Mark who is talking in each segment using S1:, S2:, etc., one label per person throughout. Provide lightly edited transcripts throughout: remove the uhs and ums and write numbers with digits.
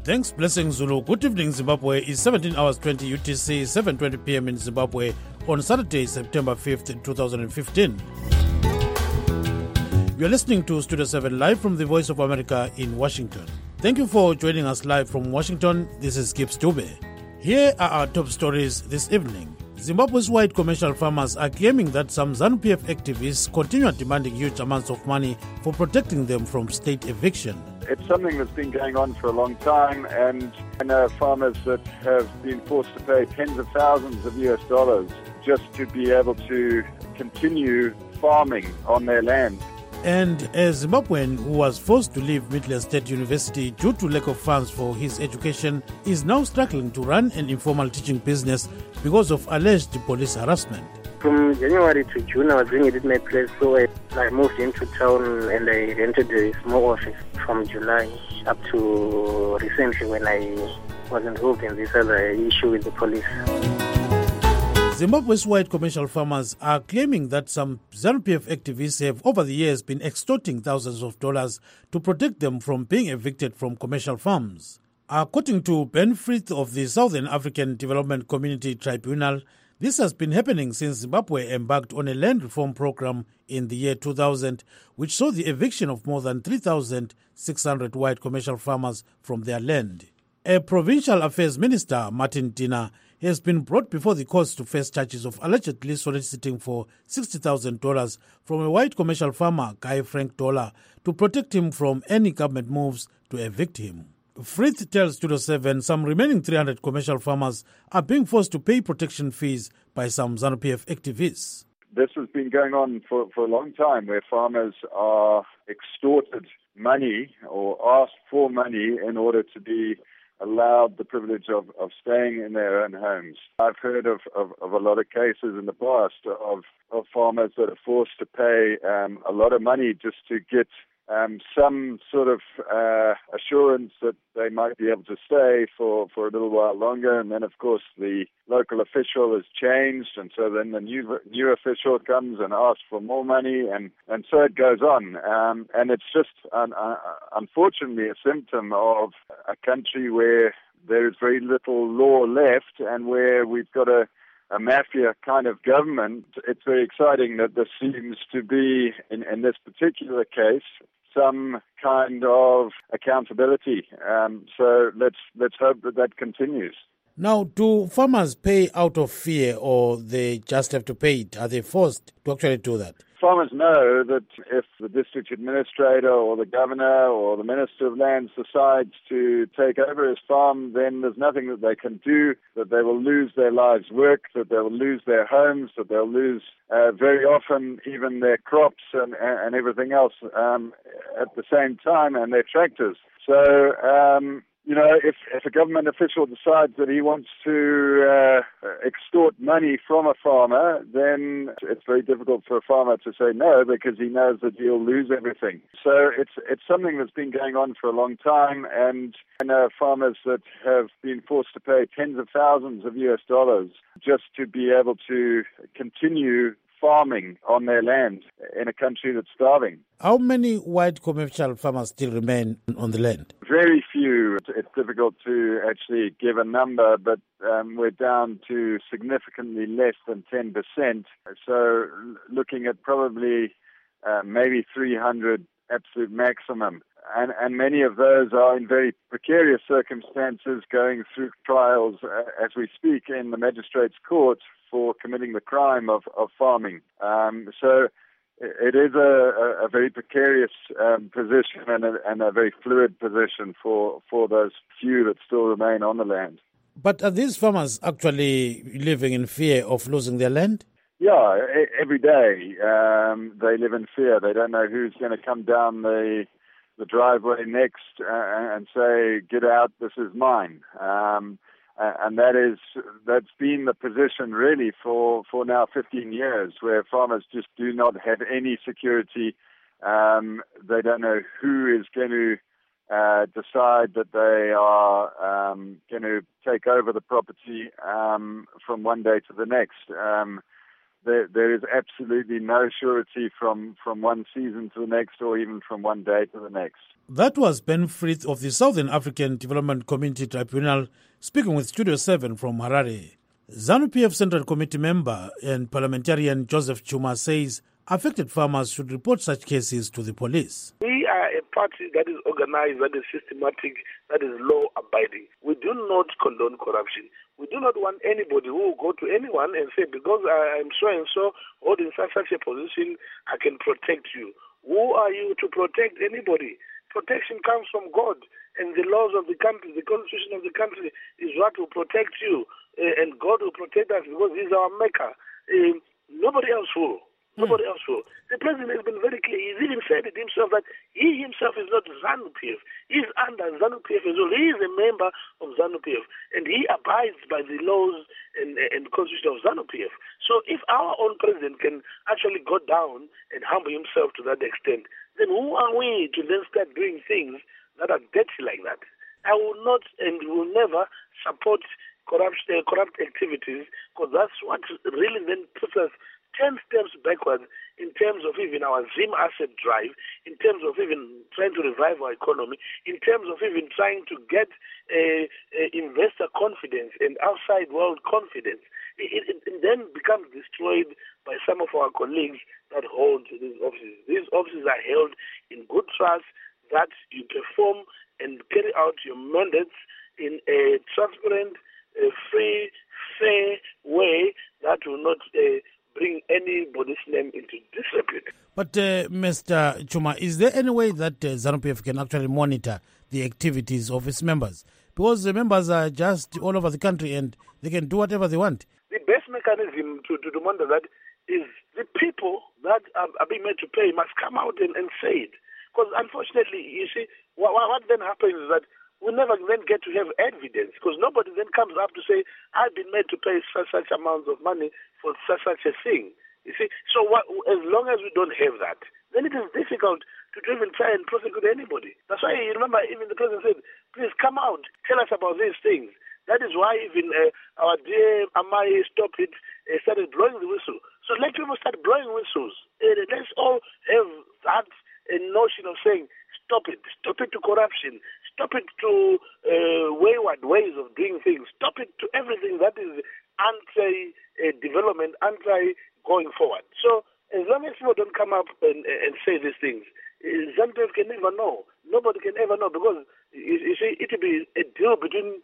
S1: Thanks, Blessing Zulu. Good evening, Zimbabwe. It's 17 hours 20 UTC, 7:20 p.m. in Zimbabwe on Saturday, September 5th, 2015. You're listening to Studio 7 live from the Voice of America in Washington. Thank you for joining us live from Washington. This is Gibbs Dube. Here are our top stories this evening. Zimbabwe's white commercial farmers are claiming that some ZANU-PF activists continue demanding huge amounts of money for protecting them from state eviction.
S2: It's something that's been going on for a long time, and I know farmers that have been forced to pay tens of thousands of US dollars just to be able to continue farming on their land.
S1: And a Zimbabwean who was forced to leave Midland State University due to lack of funds for his education is now struggling to run an informal teaching business because of alleged police harassment.
S3: From January to June, I was doing it at my place, so I moved into town and I rented a small office from July up to recently when I was involved in this other issue with the police.
S1: Zimbabwe's white commercial farmers are claiming that some ZANU-PF activists have over the years been extorting thousands of dollars to protect them from being evicted from commercial farms. According to Ben Frith of the Southern African Development Community Tribunal, this has been happening since Zimbabwe embarked on a land reform program in the year 2000, which saw the eviction of more than 3,600 white commercial farmers from their land. A provincial affairs minister, Martin Dina, has been brought before the courts to face charges of allegedly soliciting for $60,000 from a white commercial farmer, Guy Frank Dollar, to protect him from any government moves to evict him. Frith tells Studio 7 some remaining 300 commercial farmers are being forced to pay protection fees by some ZANU-PF activists.
S2: This has been going on for a long time, where farmers are extorted money or asked for money in order to be allowed the privilege of staying in their own homes. I've heard of a lot of cases in the past of farmers that are forced to pay a lot of money just to get some sort of assurance that they might be able to stay for a little while longer. And then, of course, the local official has changed, and so then the new official comes and asks for more money, and so it goes on. And it's just, unfortunately, a symptom of a country where there is very little law left and where we've got a mafia kind of government. It's very exciting that there seems to be, in this particular case, some kind of accountability. So let's hope that continues.
S1: Now, do farmers pay out of fear, or they just have to pay it? Are they forced to actually do that?
S2: Farmers know that if the district administrator or the governor or the minister of lands decides to take over his farm, then there's nothing that they can do, that they will lose their lives' work, that they will lose their homes, that they'll lose very often even their crops and everything else at the same time, and their tractors. So, if a government official decides that he wants to extort money from a farmer, then it's very difficult for a farmer to say no, because he knows that he'll lose everything. So it's something that's been going on for a long time, and I know farmers that have been forced to pay tens of thousands of US dollars just to be able to continue farming on their land in a country that's starving.
S1: How many white commercial farmers still remain on the land?
S2: Very few. It's difficult to actually give a number, but we're down to significantly less than 10%. So looking at probably maybe 300 absolute maximum. And many of those are in very precarious circumstances, going through trials as we speak in the magistrate's court for committing the crime of farming. So it is a very precarious position and a very fluid position for those few that still remain on the land.
S1: But are these farmers actually living in fear of losing their land?
S2: Yeah, every day they live in fear. They don't know who's going to come down the driveway next and say, "Get out, this is mine." And that's been the position really for now 15 years, where farmers just do not have any security. They don't know who is going to decide that they are going to take over the property from one day to the next. there is absolutely no surety from one season to the next or even from one day to the next.
S1: That was Ben Frith of the Southern African Development Community Tribunal speaking with Studio 7 from Harare. ZANU-PF Central Committee member and parliamentarian Joseph Chuma says affected farmers should report such cases to the police.
S4: We are a party that is organized, that is systematic, that is law-abiding. We do not condone corruption. We do not want anybody who will go to anyone and say, because I am so and so holding such a position, I can protect you. Who are you to protect anybody? Protection comes from God and the laws of the country. The constitution of the country is what will protect you, and God will protect us because He's our maker. Nobody else will. Nobody else will. The president has been very clear. He's even said it himself that he himself is not ZANU-PF. He's under ZANU-PF as well. He is a member of ZANU-PF, and he abides by the laws and constitution of ZANU-PF. So if our own president can actually go down and humble himself to that extent, then who are we to then start doing things that are dirty like that? I will not and will never support corrupt activities, because that's what really then puts us 10 steps backwards in terms of even our Zim asset drive, in terms of even trying to revive our economy, in terms of even trying to get investor confidence and outside world confidence. It then becomes destroyed by some of our colleagues that hold these offices. These offices are held in good trust that you perform and carry out your mandates in a transparent, free, fair way that will not bring anybody's name into disrepute.
S1: But Mr. Chuma, is there any way that ZANU-PF can actually monitor the activities of its members? Because the members are just all over the country and they can do whatever they want.
S4: The best mechanism to monitor that is the people that are being made to pay must come out and say it. Because unfortunately, you see, what then happens is that we never then get to have evidence, because nobody then comes up to say, I've been made to pay such amounts of money for such a thing. You see, so as long as we don't have that, then it is difficult to even try and prosecute anybody. That's why you remember even the president said, please come out, tell us about these things. That is why even our dear Amai Stop It started blowing the whistle. So let people start blowing whistles. Let's all have that notion of saying, stop it to corruption, stop it to wayward ways of doing things, stop it to everything that is anti-development, anti-going forward. So as long as people don't come up and say these things, ZANU-PF can never know. Nobody can ever know, because you see, it will be a deal between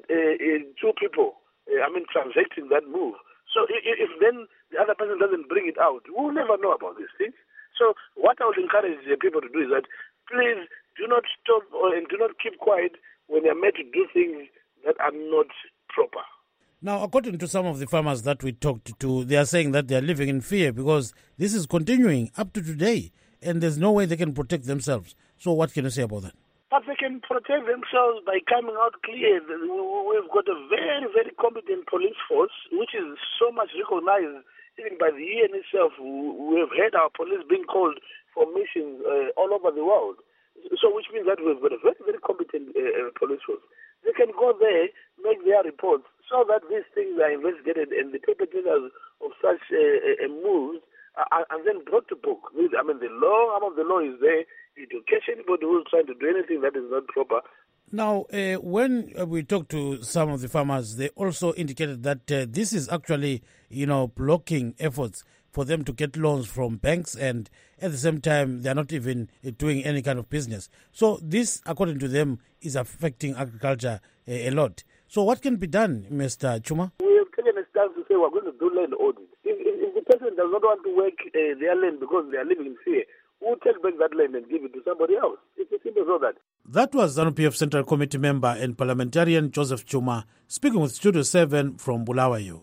S4: two people, transacting that move. So if then the other person doesn't bring it out, we'll never know about these things. So what I would encourage people to do is that please do not stop and do not keep quiet when they are made to do things that are not proper.
S1: Now, according to some of the farmers that we talked to, they are saying that they are living in fear because this is continuing up to today and there's no way they can protect themselves. So what can you say about that?
S4: But they can protect themselves by coming out clear. We've got a very, very competent police force, which is so much recognized even by the UN itself. We have had our police being called for missions all over the world. So which means that we've got a very, very competent police force. They can go there, make their reports, so that these things are investigated and the perpetrators of such moves are then brought to book. The law, the law is there. It will catch anybody who's trying to do anything that is not proper.
S1: Now, when we talked to some of the farmers, they also indicated that this is actually, blocking efforts for them to get loans from banks, and at the same time, they're not even doing any kind of business. So this, according to them, is affecting agriculture a lot. So what can be done, Mr. Chuma?
S4: We have taken a stance to say we're going to do land audit. If the person does not want to work their land because they are living in fear, we'll take back that land and give it to somebody else. It's as simple as that.
S1: That was ZANU-PF Central Committee member and parliamentarian Joseph Chuma speaking with Studio 7 from Bulawayo.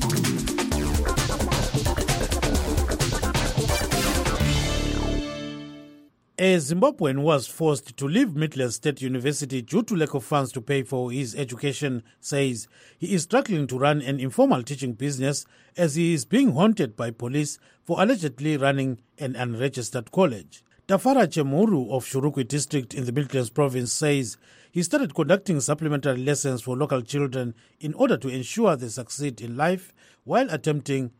S1: A Zimbabwean was forced to leave Midlands State University due to lack of funds to pay for his education says he is struggling to run an informal teaching business as he is being haunted by police for allegedly running an unregistered college. Tafara Chemuru of Shurukwi district in the Midlands province says he started conducting supplementary lessons for local children in order to ensure they succeed in life while attempting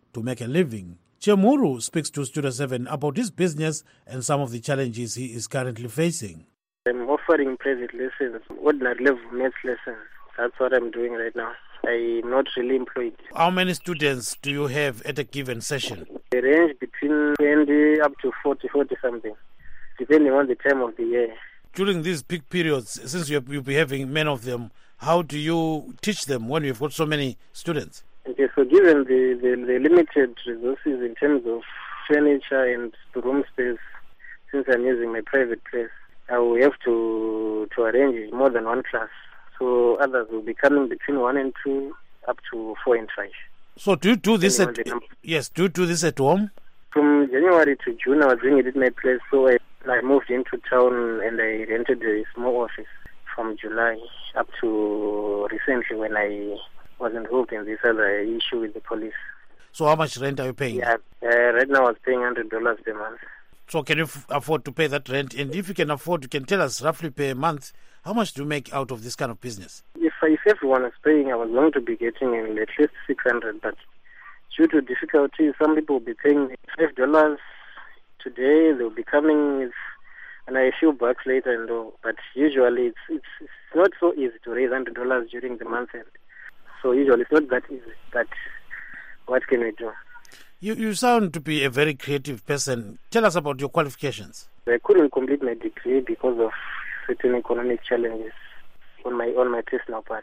S1: to make a living. Chemuru speaks to Studio 7 about his business and some of the challenges he is currently facing.
S3: I'm offering private lessons, ordinary level maths lessons. That's what I'm doing right now. I'm not really employed.
S1: How many students do you have at a given session?
S3: They range between 20 up to 40 something, depending on the time of the year.
S1: During these peak periods, since you'll be having many of them, how do you teach them when you've got so many students?
S3: Okay, so given the limited resources in terms of furniture and room space, since I'm using my private place, I will have to arrange more than one class. So others will be coming between 1 and 2 up to 4 and 5.
S1: So do you do this at home?
S3: From January to June, I was doing it at my place. So I moved into town and I rented a small office from July up to recently when I was involved in this other issue with the police.
S1: So how much rent are you paying?
S3: Yeah, right now I was paying $100 per month.
S1: So can you afford to pay that rent? And if you can afford, you can tell us roughly per month, how much do you make out of this kind of business?
S3: If everyone is paying, I was going to be getting at least $600, but due to difficulties, some people will be paying $5 today. They'll be coming with a few bucks later and all. But usually it's not so easy to raise $100 during the month end. So usually it's not that easy. But what can we do?
S1: You sound to be a very creative person. Tell us about your qualifications.
S3: I couldn't complete my degree because of certain economic challenges on my personal part.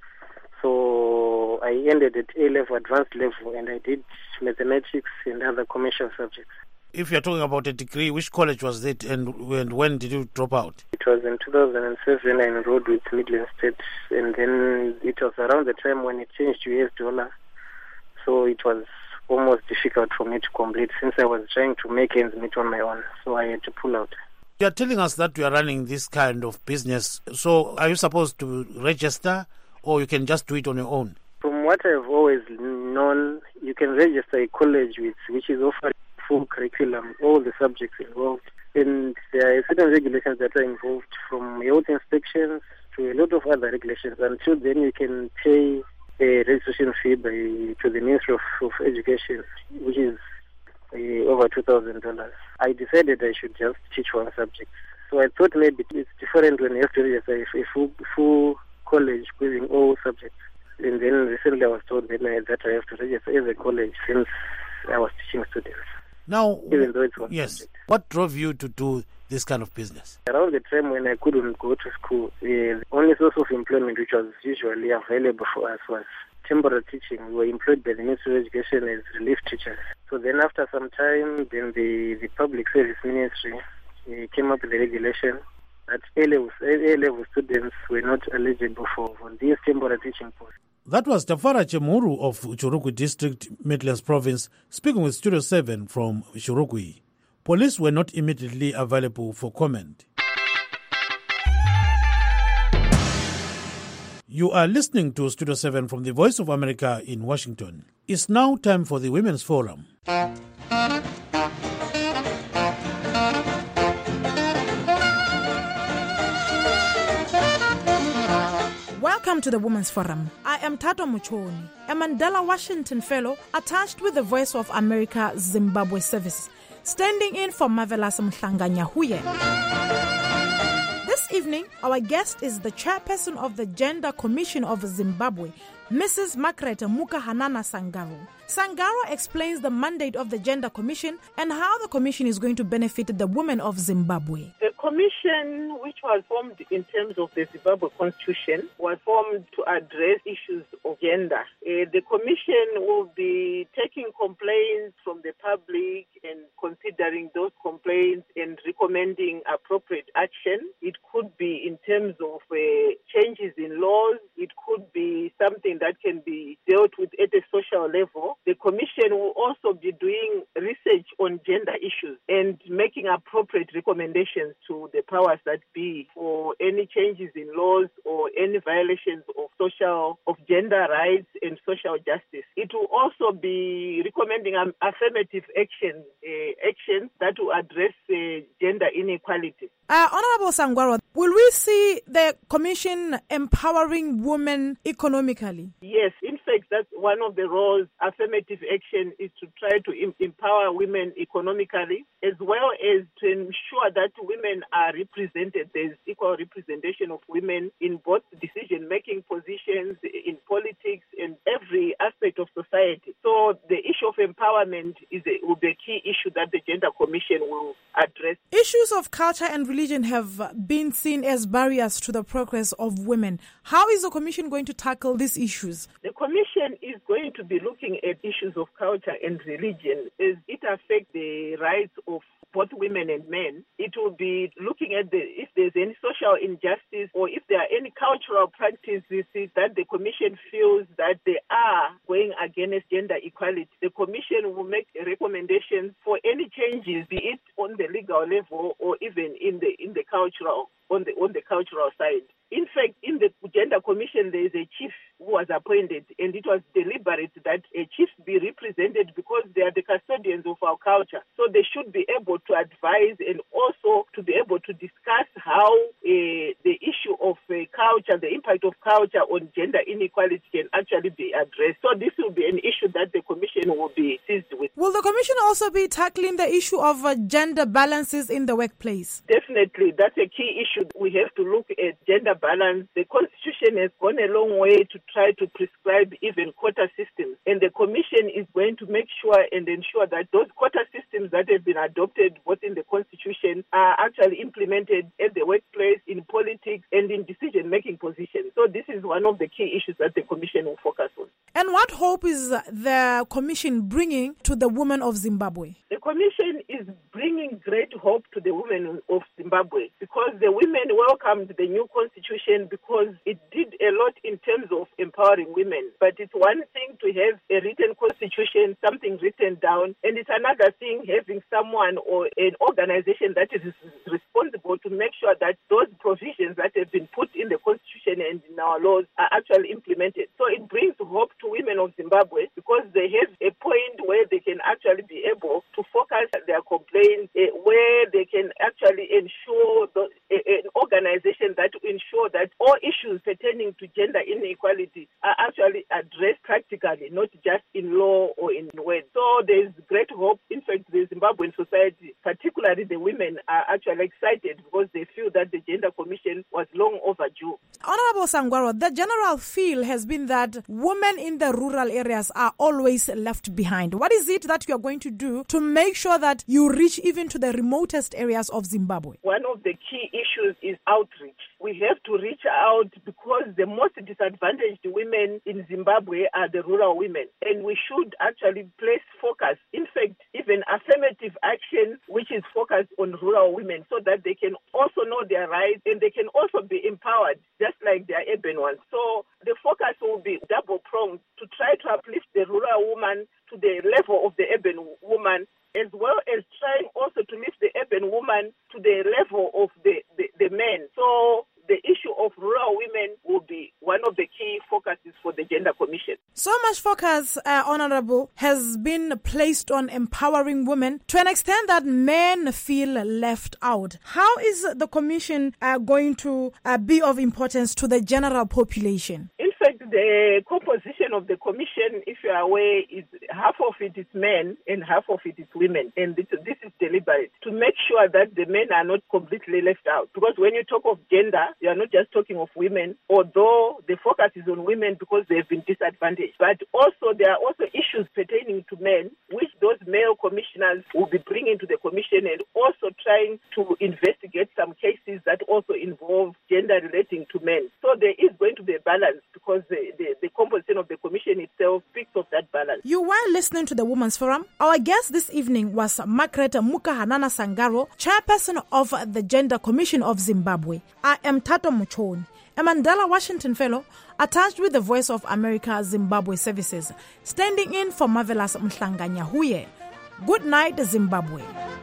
S3: So I ended at A-level, advanced level, and I did mathematics and other commercial subjects.
S1: If you're talking about a degree, which college was it and when did you drop out?
S3: It was in 2007. I enrolled with Midland State, and then it was around the time when it changed to US dollar. So it was almost difficult for me to complete since I was trying to make ends meet on my own. So I had to pull out.
S1: You are telling us that you are running this kind of business. So are you supposed to register or you can just do it on your own?
S3: From what I've always known, you can register a college which is offering full curriculum, all the subjects involved. And there are certain regulations that are involved, from health inspections to a lot of other regulations. Until then, you can pay a registration fee to the Ministry of Education, which is over $2,000. I decided I should just teach one subject. So I thought maybe it's different when you have to register a full college giving all subjects. And then recently I was told that I have to register as a college since I was teaching students.
S1: Now,
S3: even though it's one
S1: yes,
S3: subject.
S1: What drove you to do this kind of business?
S3: Around the time when I couldn't go to school, the only source of employment which was usually available for us was temporary teaching. We were employed by the Ministry of Education as relief teachers. So then after some time, then the Public Service Ministry came up with a regulation that A-level students were not eligible for these temporary teaching posts.
S1: That was Tafara Chemuru of Churukwi District, Midlands Province, speaking with Studio 7 from Churukwi. Police were not immediately available for comment. You are listening to Studio 7 from the Voice of America in Washington. It's now time for the Women's Forum.
S5: Welcome to the Women's Forum. I am Tato Muchoni, a Mandela Washington Fellow attached with the Voice of America Zimbabwe Service, standing in for Marvelous Mhlanga-Nyahuye. This evening, our guest is the chairperson of the Gender Commission of Zimbabwe, Mrs. Margaret Mukahanana Sangaro. Sangaro explains the mandate of the Gender Commission and how the commission is going to benefit the women of Zimbabwe.
S6: The commission, which was formed in terms of the Zimbabwe Constitution, was formed to address issues of gender. The commission will be taking complaints from the public and considering those complaints and recommending appropriate action. It could be in terms of changes in laws. It could be something that can be dealt with at a social level. The commission will also be doing research on gender issues and making appropriate recommendations to the powers that be for any changes in laws or any violations of gender rights and social justice. It will also be recommending affirmative actions that will address gender inequality.
S5: Honorable Sangaro, will we see the commission empowering women economically?
S6: Yes, in fact, that's one of the roles affirmative affirmative action is to try to empower women economically, as well as to ensure that women are represented. There's equal representation of women in both decision-making positions, in politics, and every aspect of society. So the issue of empowerment will be a key issue that the Gender Commission will address.
S5: Issues of culture and religion have been seen as barriers to the progress of women. How is the Commission going to tackle these issues?
S6: The Commission is going to be looking at issues of culture and religion as it affects the rights of both women and men. It will be looking at if there's any social injustice or if there are any cultural practices that the Commission feels that they are going against gender equality. The Commission will make recommendations for any changes, be it on the legal level or even in the cultural on the cultural side. In fact, in the Gender Commission, there is a chief who was appointed, and it was deliberate that a chief be represented because they are the custodians of our culture. So they should be able to advise and also to be able to discuss how the issue of culture, the impact of culture on gender inequality can actually be addressed. So this will be an issue that the Commission will be seized with.
S5: Will the Commission also be tackling the issue of gender balances in the workplace?
S6: Definitely. That's a key issue. We have to look at gender balance. The Constitution has gone a long way to try to prescribe even quota systems. And the Commission is going to make sure and ensure that those quota systems that have been adopted both in the Constitution are actually implemented at the workplace, in politics, and in decision-making positions. So this is one of the key issues that the Commission will focus on.
S5: And what hope is the Commission bringing to the women of Zimbabwe?
S6: The Commission is bringing great hope to the women of Zimbabwe because the women welcomed the new constitution because it did a lot in terms of empowering women. But it's one thing to have a written constitution, something written down, and it's another thing having someone or an organization that is responsible to make sure that those provisions that have been put in the constitution and in our laws are actually implemented. So it brings hope to women of Zimbabwe because they have a point where they can actually be able to focus their complaints, where they can actually ensure an organization that will ensure that all issues pertaining to gender inequality are actually addressed practically, not just in law or in words. So there's great hope. In fact, the Zimbabwean society, particularly the women, are actually excited because they feel that the Gender Commission was long overdue.
S5: Honorable Sangwaro, the general feel has been that women in the rural areas are always left behind. What is it that you are going to do to make sure that you reach even to the remotest areas of Zimbabwe?
S6: One of the key issues is outreach. We have to reach out because the most disadvantaged women in Zimbabwe are the rural women. And we should actually place focus. In fact, even affirmative action, which is focused on rural women so that they can also know their rights and they can also be empowered just like their urban ones. So the focus will be double-pronged to try to uplift the rural woman to the level of the urban woman, as well as trying also to lift the urban woman to the level of the men. So the issue of rural women will be one of the key focuses for the Gender Commission.
S5: So much focus, Honorable, has been placed on empowering women to an extent that men feel left out. How is the Commission going to be of importance to the general population?
S6: In fact, the composition of the Commission, if you are aware, is half of it is men and half of it is women. And this is deliberate to make sure that the men are not completely left out. Because when you talk of gender, you are not just talking of women, although the focus is on women because they've been disadvantaged. But also there are also issues pertaining to men, which those male commissioners will be bringing to the Commission and also trying to investigate some cases that also involve gender relating to men. So there is going to be a balance because the composition of the Commission itself speaks of that balance.
S5: You were listening to the Women's Forum. Our guest this evening was Margaret Muka-Hanana Sangaro, chairperson of the Gender Commission of Zimbabwe. I am Tato Muchoni, a Mandela Washington Fellow attached with the Voice of America Zimbabwe Services, standing in for Marvelous Mhlanganya Huye. Good night, Zimbabwe.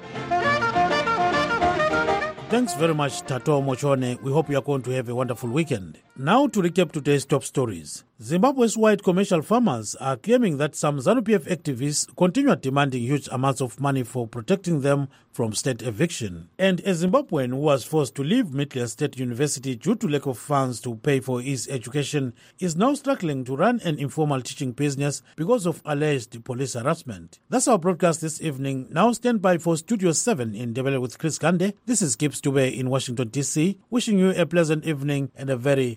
S1: Thanks very much, Tato Mochone. We hope you are going to have a wonderful weekend. Now to recap today's top stories. Zimbabwe's white commercial farmers are claiming that some ZANU-PF activists continue demanding huge amounts of money for protecting them from state eviction. And a Zimbabwean who was forced to leave Midland State University due to lack of funds to pay for his education is now struggling to run an informal teaching business because of alleged police harassment. That's our broadcast this evening. Now stand by for Studio 7 in Ndebele with Chris Gande. This is Gibbs Dube in Washington, D.C., wishing you a pleasant evening and a very